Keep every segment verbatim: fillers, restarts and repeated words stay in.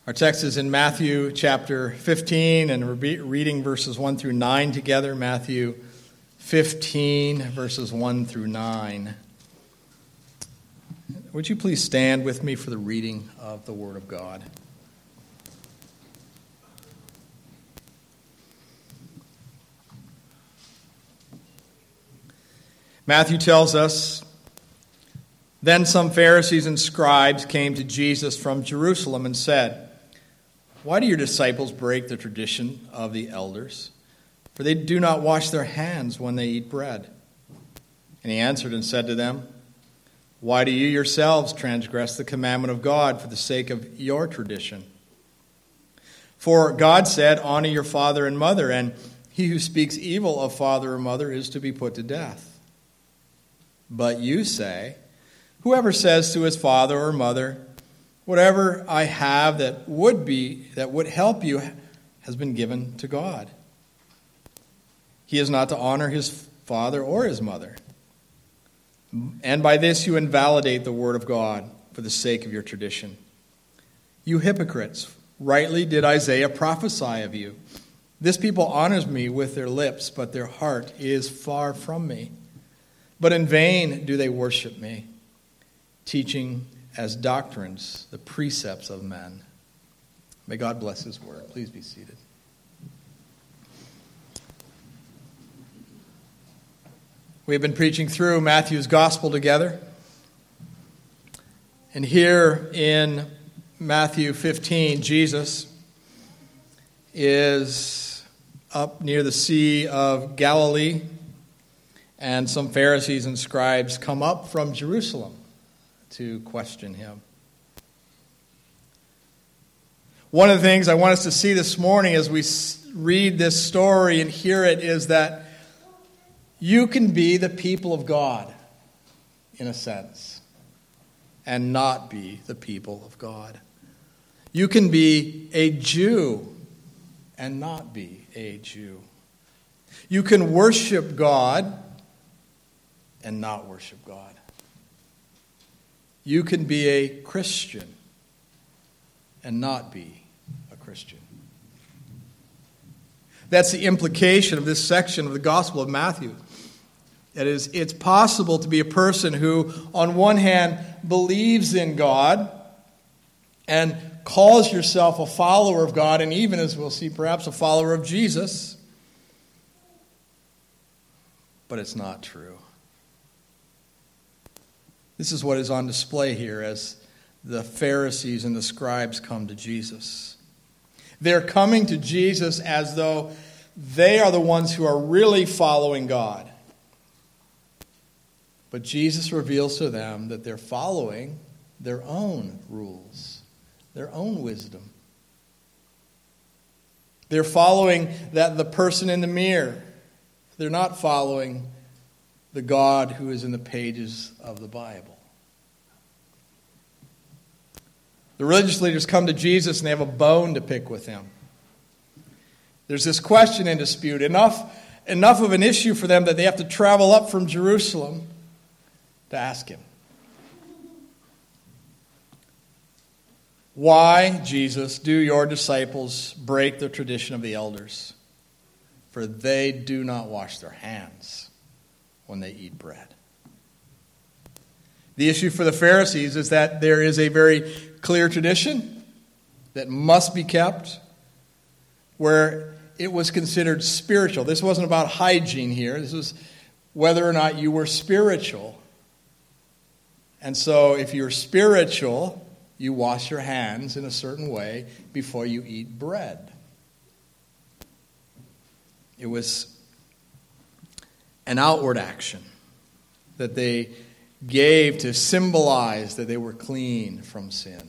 Our text is in Matthew chapter fifteen, and we're reading verses one through nine together. Matthew fifteen, verses one through nine. Would you please stand with me for the reading of the Word of God? Matthew tells us, "Then some Pharisees and scribes came to Jesus from Jerusalem and said, 'Why do your disciples break the tradition of the elders? For they do not wash their hands when they eat bread.' And he answered and said to them, 'Why do you yourselves transgress the commandment of God for the sake of your tradition? For God said, "Honor your father and mother," and he who speaks evil of father or mother is to be put to death. But you say, "Whoever says to his father or mother, 'Whatever I have that would be that would help you has been given to God,' he is not to honor his father or his mother. And by this you invalidate the word of God for the sake of your tradition. You hypocrites, rightly did Isaiah prophesy of you. This people honors me with their lips, but their heart is far from me. But in vain do they worship me, teaching as doctrines the precepts of men." May God bless his word. Please be seated. We've been preaching through Matthew's gospel together. And here in Matthew fifteen, Jesus is up near the Sea of Galilee, and some Pharisees and scribes come up from Jerusalem to question him. One of the things I want us to see this morning as we read this story and hear it is that you can be the people of God, in a sense, and not be the people of God. You can be a Jew and not be a Jew. You can worship God and not worship God. You can be a Christian and not be a Christian. That's the implication of this section of the Gospel of Matthew. That is, it's possible to be a person who, on one hand, believes in God and calls yourself a follower of God, and even, as we'll see, perhaps a follower of Jesus, but it's not true. This is what is on display here as the Pharisees and the scribes come to Jesus. They're coming to Jesus as though they are the ones who are really following God. But Jesus reveals to them that they're following their own rules, their own wisdom. They're following that the person in the mirror. They're not following the God who is in the pages of the Bible. The religious leaders come to Jesus and they have a bone to pick with him. There's this question in dispute, enough, enough of an issue for them that they have to travel up from Jerusalem to ask him. "Why, Jesus, do your disciples break the tradition of the elders? For they do not wash their hands when they eat bread." The issue for the Pharisees is that there is a very clear tradition that must be kept, where it was considered spiritual. This wasn't about hygiene here. This was whether or not you were spiritual. And so if you're spiritual, you wash your hands in a certain way before you eat bread. It was an outward action that they gave to symbolize that they were clean from sin.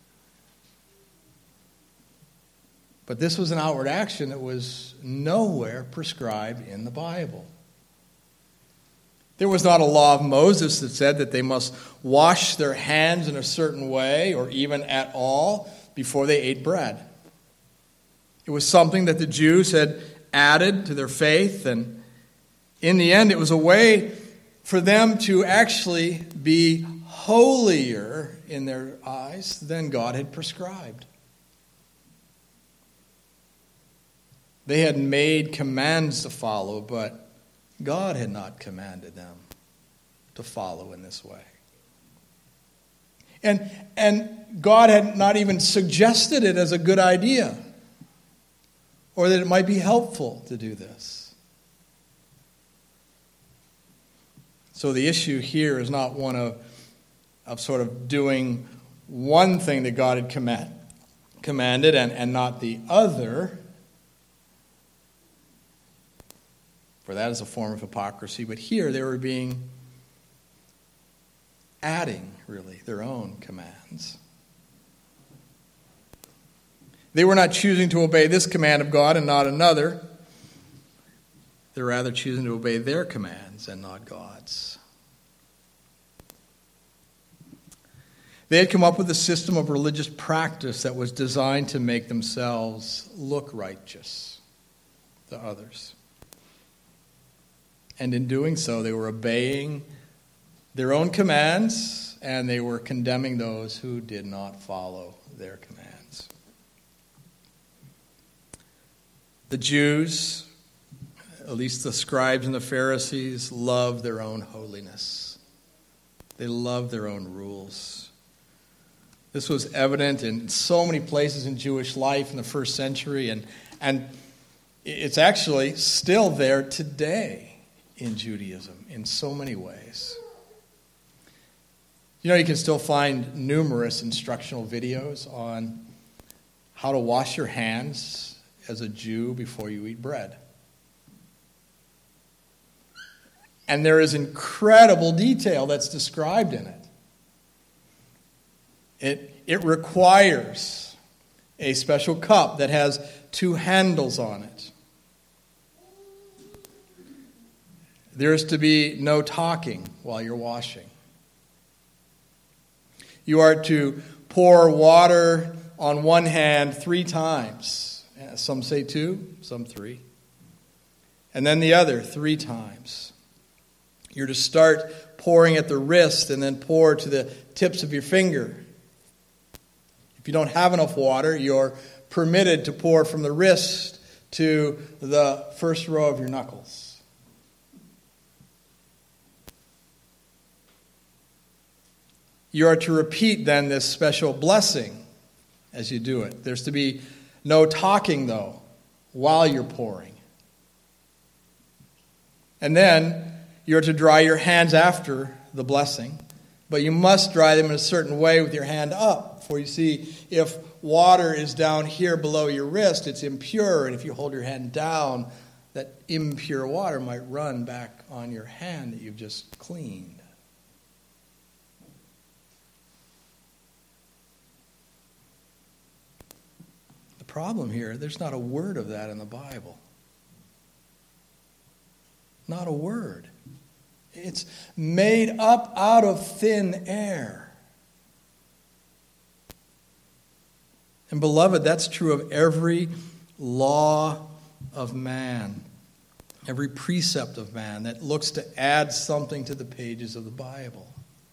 But this was an outward action that was nowhere prescribed in the Bible. There was not a law of Moses that said that they must wash their hands in a certain way or even at all before they ate bread. It was something that the Jews had added to their faith, and in the end it was a way for them to actually be holier in their eyes than God had prescribed. They had made commands to follow, but God had not commanded them to follow in this way. And, and God had not even suggested it as a good idea, or that it might be helpful to do this. So the issue here is not one of, of sort of doing one thing that God had command, commanded and, and not the other. For that is a form of hypocrisy. But here they were being, adding, really, their own commands. They were not choosing to obey this command of God and not another. They're rather choosing to obey their commands and not God's. They had come up with a system of religious practice that was designed to make themselves look righteous to others. And in doing so, they were obeying their own commands, and they were condemning those who did not follow their commands. The Jews, at least the scribes and the Pharisees, loved their own holiness. They loved their own rules. This was evident in so many places in Jewish life in the first century, and, and it's actually still there today in Judaism in so many ways. You know, you can still find numerous instructional videos on how to wash your hands as a Jew before you eat bread. And there is incredible detail that's described in it. It, it requires a special cup that has two handles on it. There is to be no talking while you're washing. You are to pour water on one hand three times. Some say two, some three. And then the other three times. You're to start pouring at the wrist and then pour to the tips of your finger. If you don't have enough water, you're permitted to pour from the wrist to the first row of your knuckles. You are to repeat then this special blessing as you do it. There's to be no talking, though, while you're pouring. And then you're to dry your hands after the blessing, but you must dry them in a certain way with your hand up. For you see, if water is down here below your wrist, it's impure, and if you hold your hand down, that impure water might run back on your hand that you've just cleaned. Problem here, there's not a word of that in the Bible. Not a word. It's made up out of thin air. And beloved, that's true of every law of man, every precept of man that looks to add something to the pages of the Bible.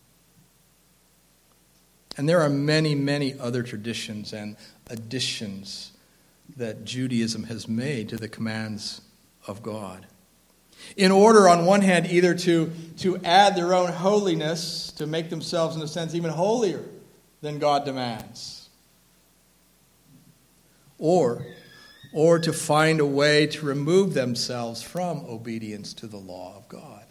And there are many, many other traditions and additions that Judaism has made to the commands of God. In order, on one hand, either to, to add their own holiness, to make themselves, in a sense, even holier than God demands. Or, or to find a way to remove themselves from obedience to the law of God.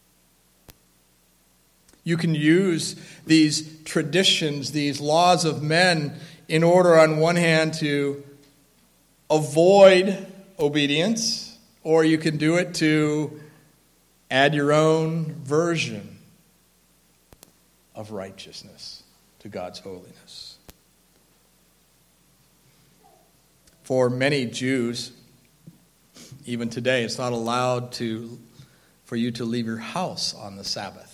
You can use these traditions, these laws of men, in order, on one hand, to avoid obedience, or you can do it to add your own version of righteousness to God's holiness. For many Jews, even today, it's not allowed to for you to leave your house on the Sabbath.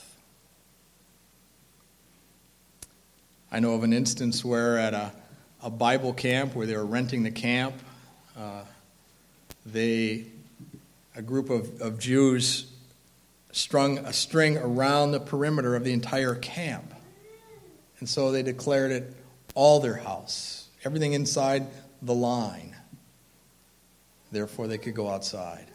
I know of an instance where at a, a Bible camp where they were renting the camp, uh, they, a group of, of Jews strung a string around the perimeter of the entire camp. And so they declared it all their house, everything inside the line. Therefore, they could go outside.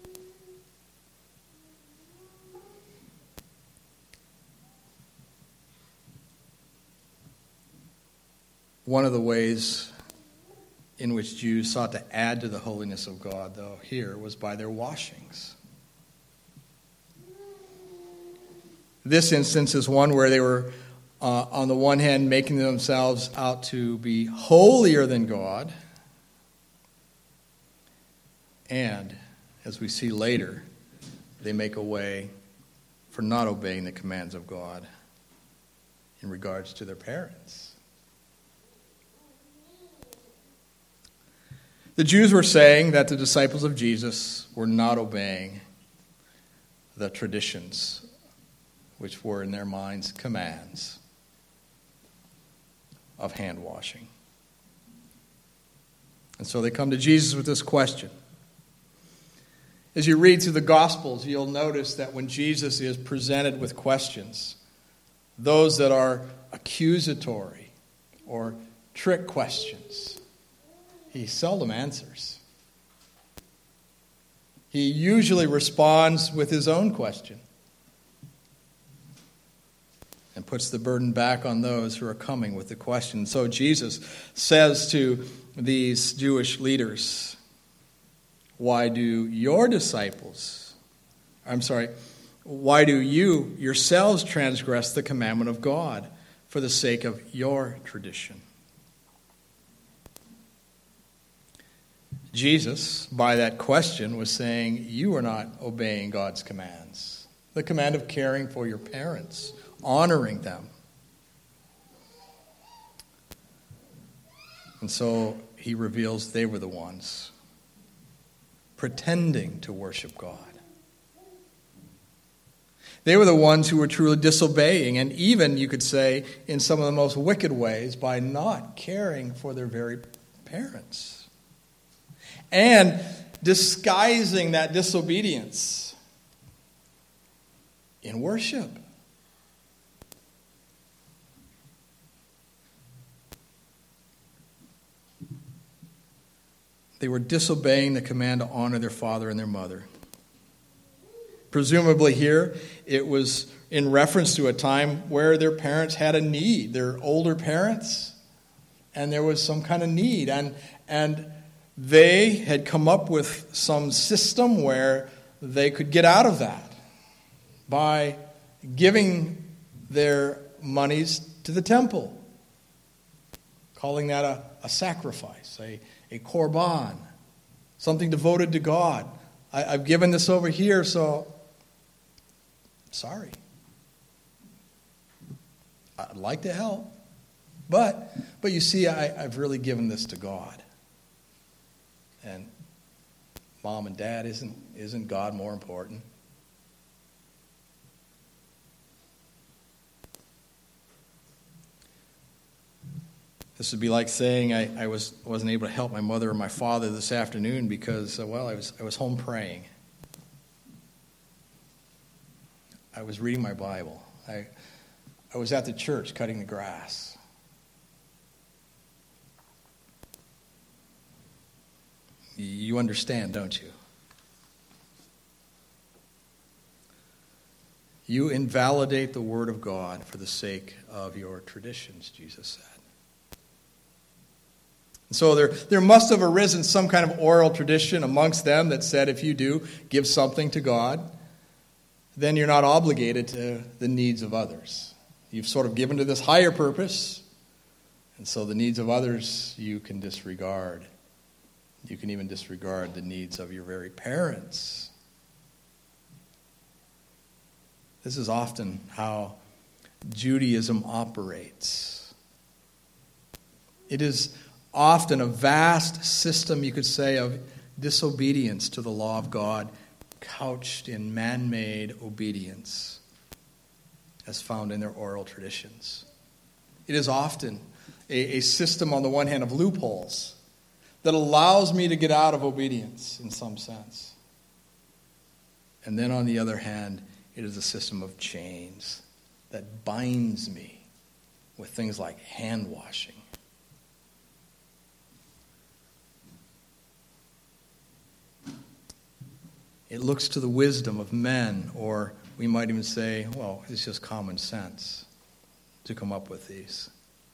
One of the ways in which Jews sought to add to the holiness of God, though, here was by their washings. This instance is one where they were, uh, on the one hand, making themselves out to be holier than God, and, as we see later, they make a way for not obeying the commands of God in regards to their parents. The Jews were saying that the disciples of Jesus were not obeying the traditions, which were in their minds commands of hand washing. And so they come to Jesus with this question. As you read through the Gospels, you'll notice that when Jesus is presented with questions, those that are accusatory or trick questions, he seldom answers. He usually responds with his own question and puts the burden back on those who are coming with the question. So Jesus says to these Jewish leaders, why do your disciples, I'm sorry, why do you yourselves transgress the commandment of God for the sake of your tradition? Jesus, by that question, was saying, you are not obeying God's commands. The command of caring for your parents, honoring them. And so he reveals they were the ones pretending to worship God. They were the ones who were truly disobeying, and even, you could say, in some of the most wicked ways, by not caring for their very parents. And disguising that disobedience in worship. They were disobeying the command to honor their father and their mother. Presumably here, it was in reference to a time where their parents had a need, their older parents, and there was some kind of need. And, and they had come up with some system where they could get out of that by giving their monies to the temple, calling that a, a sacrifice, a A korban, something devoted to God. I, I've given this over here, so sorry. I'd like to help, but but you see, I, I've really given this to God. And mom and dad, isn't isn't God more important? This would be like saying I, I was, wasn't able to help my mother or my father this afternoon because, uh, well, I was I was home praying. I was reading my Bible. I I was at the church cutting the grass. You understand, don't you? You invalidate the Word of God for the sake of your traditions, Jesus said. So there, there must have arisen some kind of oral tradition amongst them that said if you do give something to God, then you're not obligated to the needs of others. You've sort of given to this higher purpose, and so the needs of others you can disregard. You can even disregard the needs of your very parents. This is often how Judaism operates. It is often a vast system, you could say, of disobedience to the law of God, couched in man-made obedience, as found in their oral traditions. It is often a, a system, on the one hand, of loopholes that allows me to get out of obedience in some sense. And then, on the other hand, it is a system of chains that binds me with things like hand washing. It looks to the wisdom of men, or we might even say, well, it's just common sense to come up with these.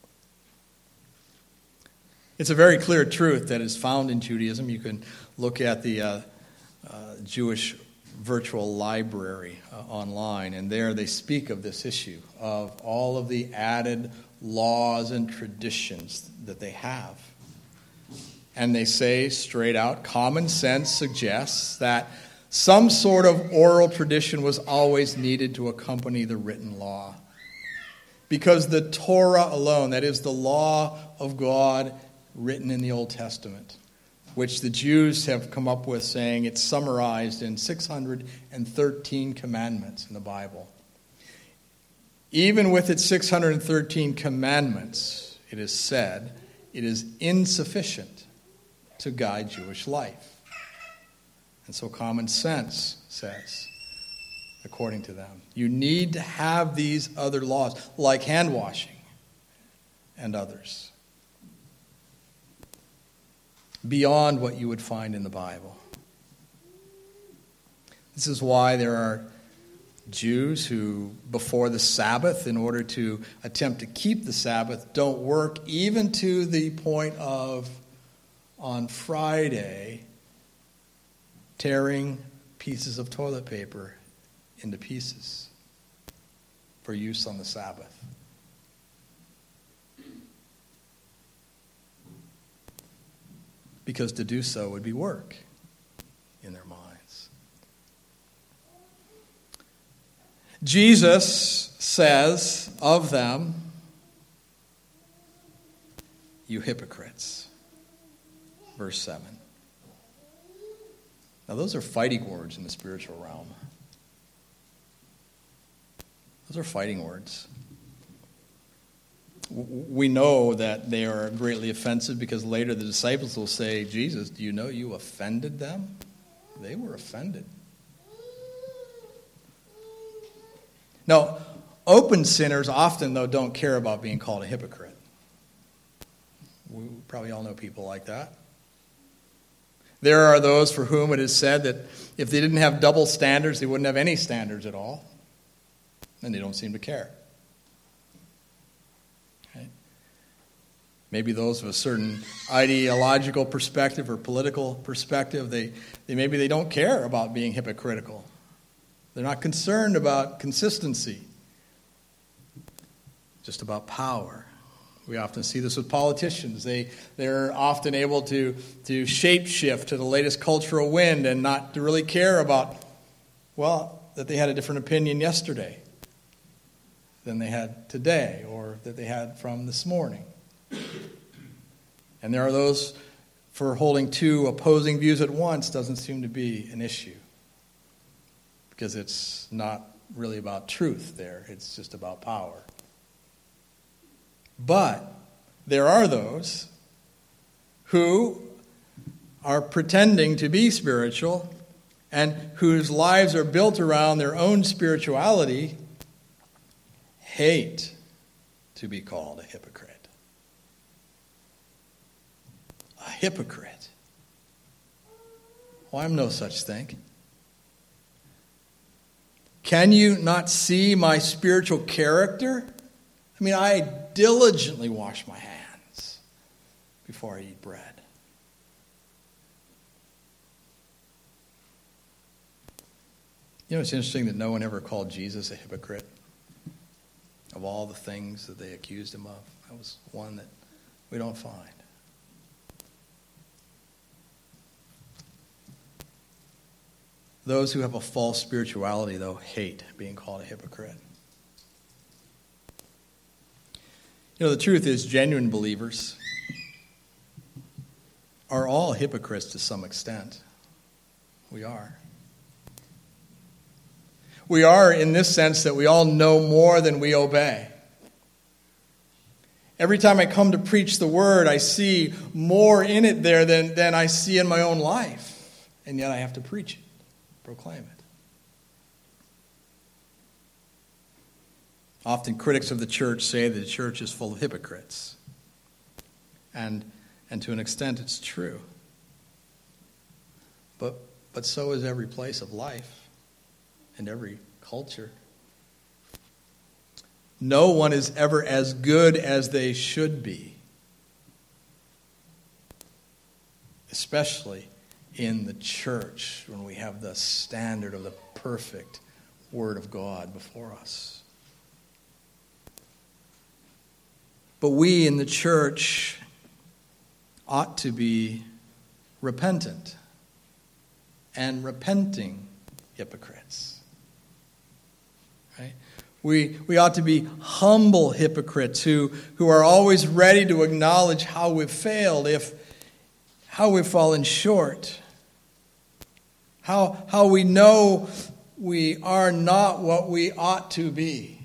It's a very clear truth that is found in Judaism. You can look at the uh, uh, Jewish virtual library uh, online, and there they speak of this issue of all of the added laws and traditions that they have. And they say straight out, common sense suggests that some sort of oral tradition was always needed to accompany the written law. Because the Torah alone, that is the law of God written in the Old Testament, which the Jews have come up with saying it's summarized in six hundred thirteen commandments in the Bible. Even with its six hundred thirteen commandments, it is said, it is insufficient to guide Jewish life. And so common sense says, according to them, you need to have these other laws, like hand washing and others, beyond what you would find in the Bible. This is why there are Jews who, before the Sabbath, in order to attempt to keep the Sabbath, don't work even to the point of, on Friday, tearing pieces of toilet paper into pieces for use on the Sabbath. Because to do so would be work in their minds. Jesus says of them, you hypocrites. Verse seven. Now those are fighting words in the spiritual realm. Those are fighting words. We know that they are greatly offensive because later the disciples will say, Jesus, do you know you offended them? They were offended. Now, open sinners often, though, don't care about being called a hypocrite. We probably all know people like that. There are those for whom it is said that if they didn't have double standards, they wouldn't have any standards at all. And they don't seem to care. Maybe those of a certain ideological perspective or political perspective, they, they maybe they don't care about being hypocritical. They're not concerned about consistency, just about power. We often see this with politicians. They, they're often able to, to shape-shift to the latest cultural wind and not to really care about, well, that they had a different opinion yesterday than they had today or that they had from this morning. And there are those for holding two opposing views at once doesn't seem to be an issue. Because it's not really about truth there. It's just about power. But there are those who are pretending to be spiritual and whose lives are built around their own spirituality, hate to be called a hypocrite. A hypocrite. Well, I'm no such thing. Can you not see my spiritual character? I mean, I diligently wash my hands before I eat bread. You know, it's interesting that no one ever called Jesus a hypocrite. Of all the things that they accused him of, that was one that we don't find. Those who have a false spirituality, though, hate being called a hypocrite. You know, the truth is, genuine believers are all hypocrites to some extent. We are. We are in this sense that we all know more than we obey. Every time I come to preach the word, I see more in it there than, than I see in my own life. And yet I have to preach it. Proclaim it. Often critics of the church say that the church is full of hypocrites. And, and to an extent it's true. But But so is every place of life and every culture. No one is ever as good as they should be, especially in the church when we have the standard of the perfect Word of God before us. But we in the church ought to be repentant and repenting hypocrites. Right? We, we ought to be humble hypocrites who, who are always ready to acknowledge how we've failed, if how we've fallen short, how, how we know we are not what we ought to be.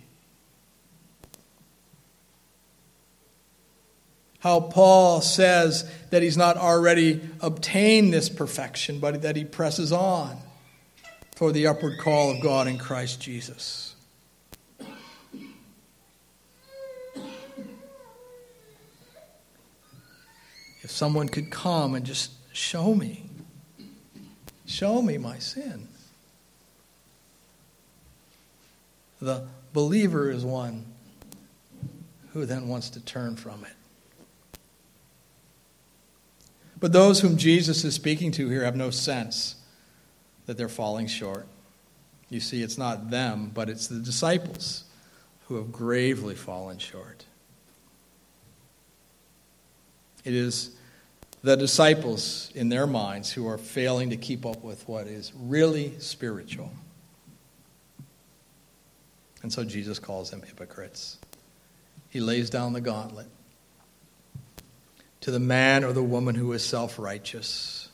How Paul says that he's not already obtained this perfection, but that he presses on toward the upward call of God in Christ Jesus. If someone could come and just show me, show me my sin. The believer is one who then wants to turn from it. But those whom Jesus is speaking to here have no sense that they're falling short. You see, it's not them, but it's the disciples who have gravely fallen short. It is the disciples in their minds who are failing to keep up with what is really spiritual. And so Jesus calls them hypocrites. He lays down the gauntlet to the man or the woman who is self-righteous.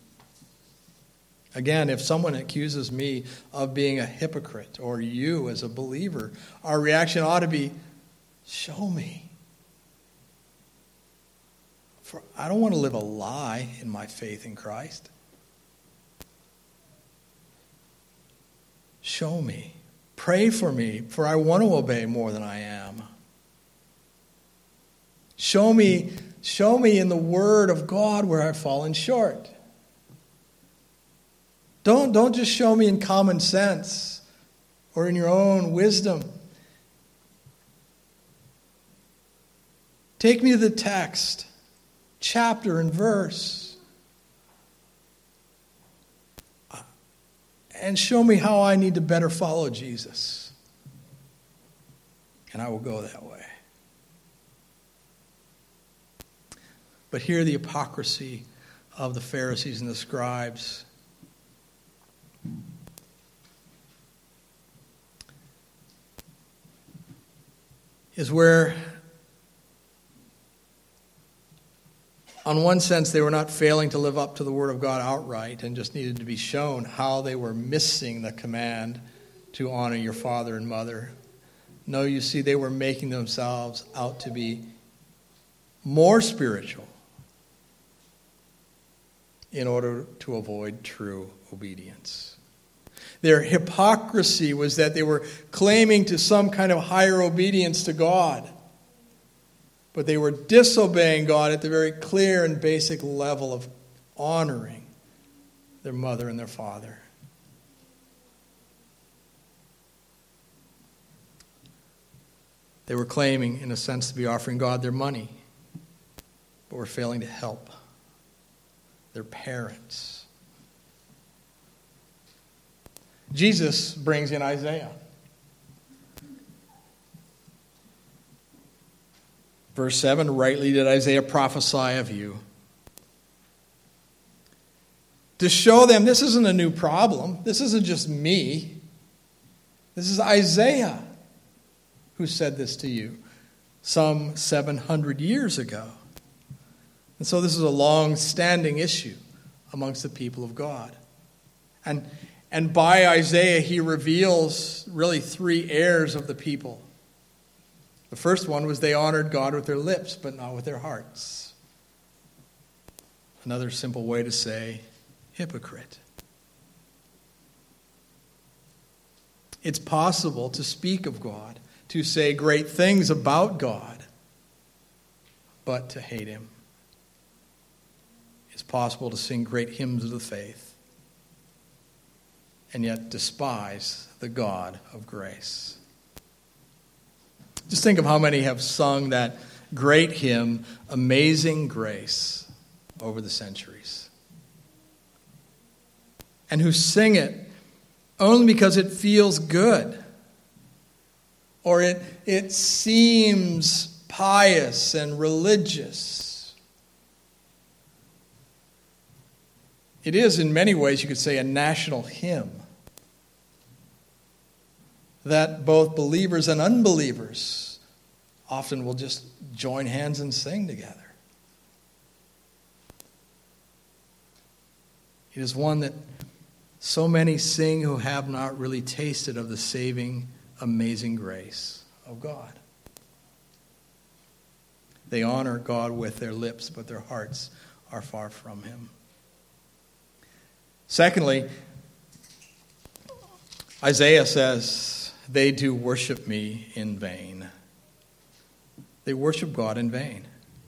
Again, if someone accuses me of being a hypocrite, or you as a believer, our reaction ought to be, show me. For I don't want to live a lie in my faith in Christ. Show me. Pray for me, for I want to obey more than I am. Show me, show me in the Word of God where I've fallen short. Don't, don't just show me in common sense or in your own wisdom. Take me to the text, chapter and verse, and show me how I need to better follow Jesus. And I will go that way. But hear the hypocrisy of the Pharisees and the scribes. Is where, on one sense, they were not failing to live up to the Word of God outright and just needed to be shown how they were missing the command to honor your father and mother. No, you see, they were making themselves out to be more spiritual in order to avoid true obedience. Their hypocrisy was that they were claiming to some kind of higher obedience to God, but they were disobeying God at the very clear and basic level of honoring their mother and their father. They were claiming, in a sense, to be offering God their money, but were failing to help their parents. Jesus brings in Isaiah. Verse seven, rightly did Isaiah prophesy of you. To show them this isn't a new problem. This isn't just me. This is Isaiah who said this to you some seven hundred years ago. And so this is a long-standing issue amongst the people of God. And, and by Isaiah, he reveals really three errors of the people. The first one was they honored God with their lips, but not with their hearts. Another simple way to say hypocrite. It's possible to speak of God, to say great things about God, but to hate him. It's possible to sing great hymns of the faith and yet despise the God of grace. Just think of how many have sung that great hymn, Amazing Grace, over the centuries. And who sing it only because it feels good, or it, it seems pious and religious. It is, in many ways, you could say, a national hymn that both believers and unbelievers often will just join hands and sing together. It is one that so many sing who have not really tasted of the saving, amazing grace of God. They honor God with their lips, but their hearts are far from him. Secondly, Isaiah says, they do worship me in vain. They worship God in vain.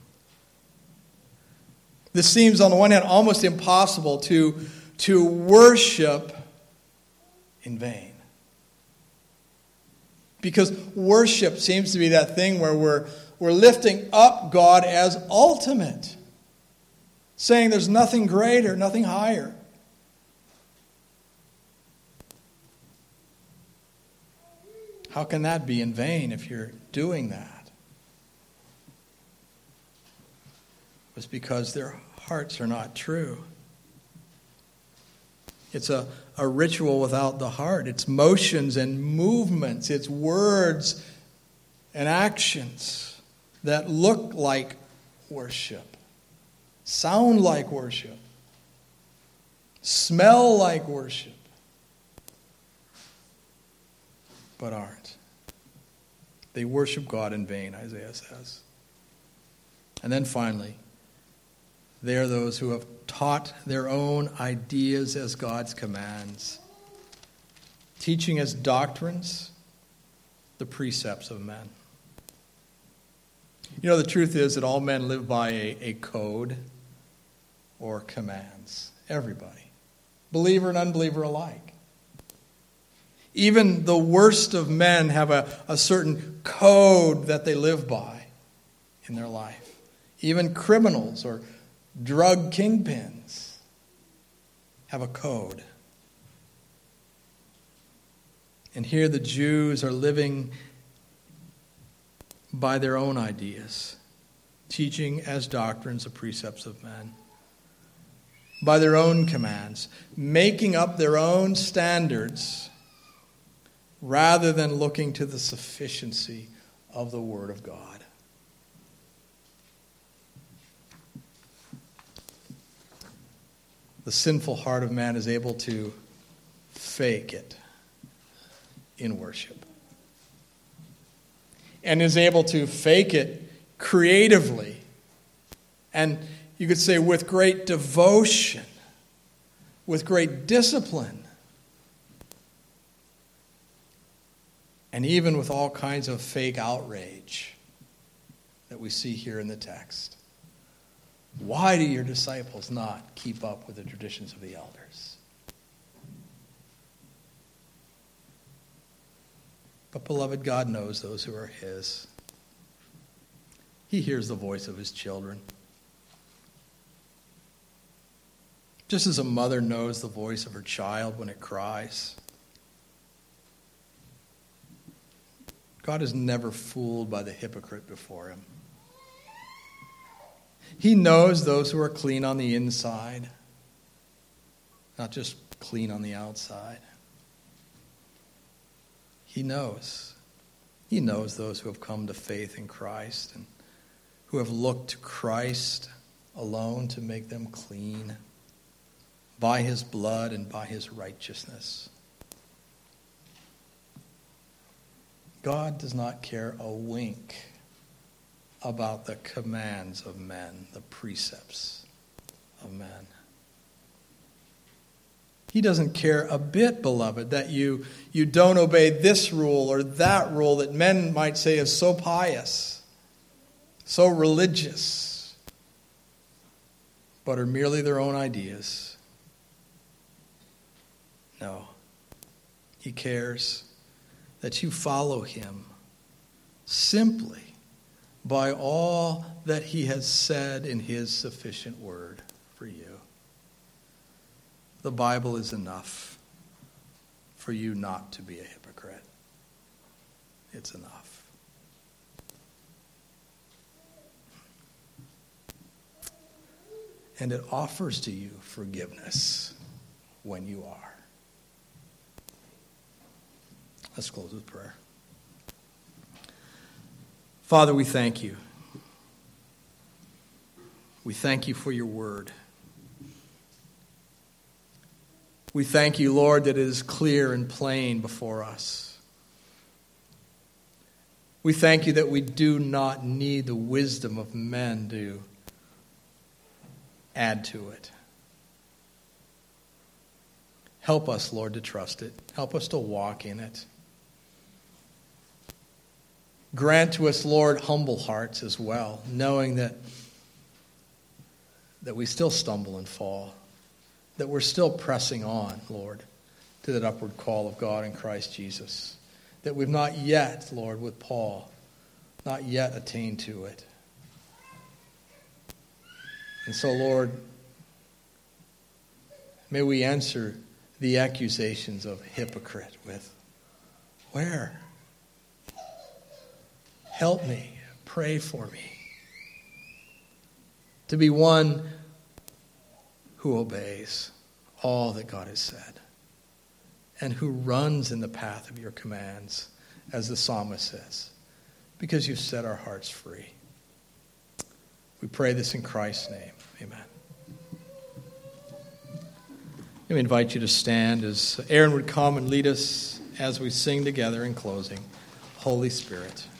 This seems, on the one hand, almost impossible to, to worship in vain. Because worship seems to be that thing where we're, we're lifting up God as ultimate, saying there's nothing greater, nothing higher. How can that be in vain if you're doing that? It's because their hearts are not true. It's a, a ritual without the heart. It's motions and movements. It's words and actions that look like worship, sound like worship, smell like worship, but aren't. They worship God in vain, Isaiah says. And then finally, they are those who have taught their own ideas as God's commands, teaching as doctrines the precepts of men. You know, the truth is that all men live by a, a code or commands. Everybody. Believer and unbeliever alike. Even the worst of men have a, a certain code that they live by in their life. Even criminals or drug kingpins have a code. And here the Jews are living by their own ideas, teaching as doctrines the precepts of men, by their own commands, making up their own standards rather than looking to the sufficiency of the Word of God. The sinful heart of man is able to fake it in worship. And is able to fake it creatively. And you could say with great devotion, with great discipline, and even with all kinds of fake outrage that we see here in the text. Why do your disciples not keep up with the traditions of the elders? But beloved, God knows those who are his. He hears the voice of his children. Just as a mother knows the voice of her child when it cries. God is never fooled by the hypocrite before him. He knows those who are clean on the inside, not just clean on the outside. He knows. He knows those who have come to faith in Christ and who have looked to Christ alone to make them clean by his blood and by his righteousness. God does not care a wink about the commands of men, the precepts of men. He doesn't care a bit, beloved, that you, you don't obey this rule or that rule that men might say is so pious, so religious, but are merely their own ideas. No. he cares that you follow him simply by all that he has said in his sufficient word for you. The Bible is enough for you not to be a hypocrite. It's enough. And it offers to you forgiveness when you are. Let's close with prayer. Father, we thank you. We thank you for your word. We thank you, Lord, that it is clear and plain before us. We thank you that we do not need the wisdom of men to add to it. Help us, Lord, to trust it. Help us to walk in it. Grant to us, Lord, humble hearts as well, knowing that, that we still stumble and fall, that we're still pressing on, Lord, to that upward call of God in Christ Jesus, that we've not yet, Lord, with Paul, not yet attained to it. And so, Lord, may we answer the accusations of hypocrite with, where? Help me, pray for me, to be one who obeys all that God has said and who runs in the path of your commands, as the psalmist says, because you've set our hearts free. We pray this in Christ's name. Amen. Let me invite you to stand as Aaron would come and lead us as we sing together in closing. Holy Spirit.